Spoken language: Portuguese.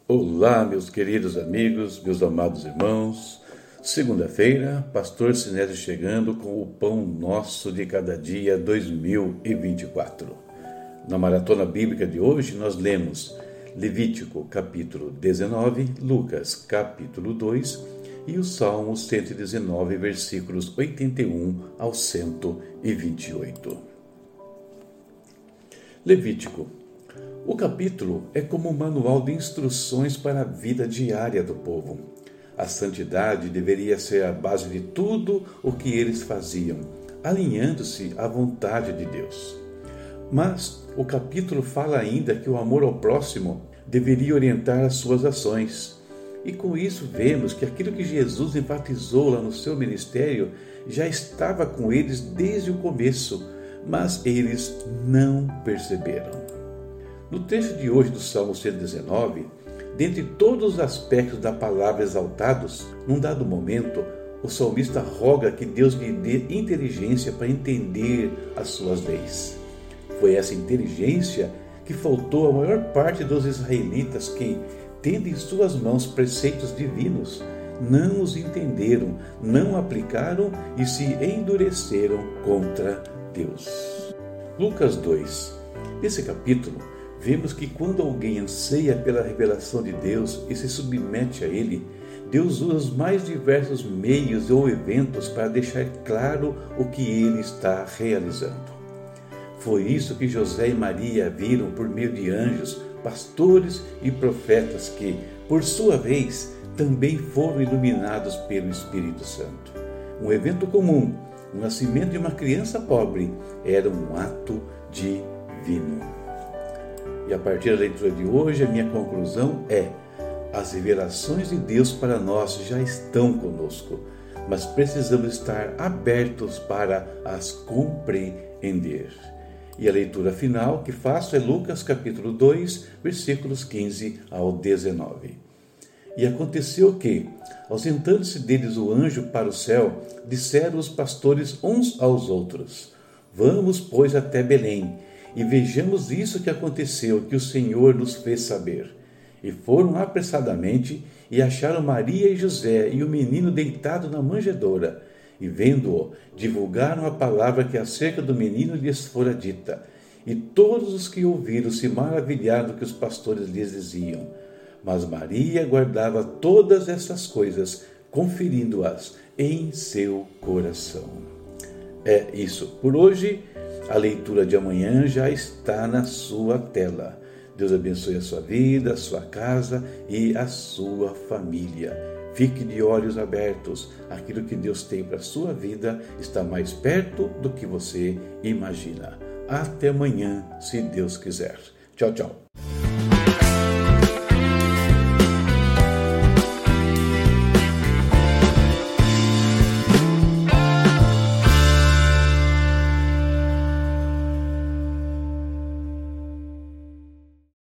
Olá, meus queridos amigos, meus amados irmãos. Segunda-feira, Pastor Sinésio chegando com o Pão Nosso de Cada Dia 2024. Na Maratona Bíblica de hoje, nós lemos Levítico, capítulo 19, Lucas, capítulo 2 e o Salmo 119, versículos 81 ao 128. Levítico. O capítulo é como um manual de instruções para a vida diária do povo. A santidade deveria ser a base de tudo o que eles faziam, alinhando-se à vontade de Deus. Mas o capítulo fala ainda que o amor ao próximo deveria orientar as suas ações. E com isso vemos que aquilo que Jesus enfatizou lá no seu ministério já estava com eles desde o começo, mas eles não perceberam. No texto de hoje do Salmo 119, dentre todos os aspectos da palavra exaltados, num dado momento, o salmista roga que Deus lhe dê inteligência para entender as suas leis. Foi essa inteligência que faltou à maior parte dos israelitas que, tendo em suas mãos preceitos divinos, não os entenderam, não aplicaram e se endureceram contra Deus. Lucas 2. Nesse capítulo, vemos que quando alguém anseia pela revelação de Deus e se submete a Ele, Deus usa os mais diversos meios ou eventos para deixar claro o que Ele está realizando. Foi isso que José e Maria viram por meio de anjos, pastores e profetas que, por sua vez, também foram iluminados pelo Espírito Santo. Um evento comum, o nascimento de uma criança pobre, era um ato divino. E a partir da leitura de hoje, a minha conclusão é: as revelações de Deus para nós já estão conosco, mas precisamos estar abertos para as compreender. E a leitura final que faço é Lucas capítulo 2, versículos 15 ao 19. E aconteceu que, ausentando-se deles o anjo para o céu, disseram os pastores uns aos outros: Vamos, pois, até Belém, e vejamos isso que aconteceu, que o Senhor nos fez saber. E foram apressadamente e acharam Maria e José e o menino deitado na manjedoura. E vendo-o, divulgaram a palavra que acerca do menino lhes fora dita. E todos os que ouviram se maravilharam do que os pastores lhes diziam. Mas Maria guardava todas essas coisas, conferindo-as em seu coração. É isso por hoje. A leitura de amanhã já está na sua tela. Deus abençoe a sua vida, a sua casa e a sua família. Fique de olhos abertos. Aquilo que Deus tem para a sua vida está mais perto do que você imagina. Até amanhã, se Deus quiser. Tchau, tchau.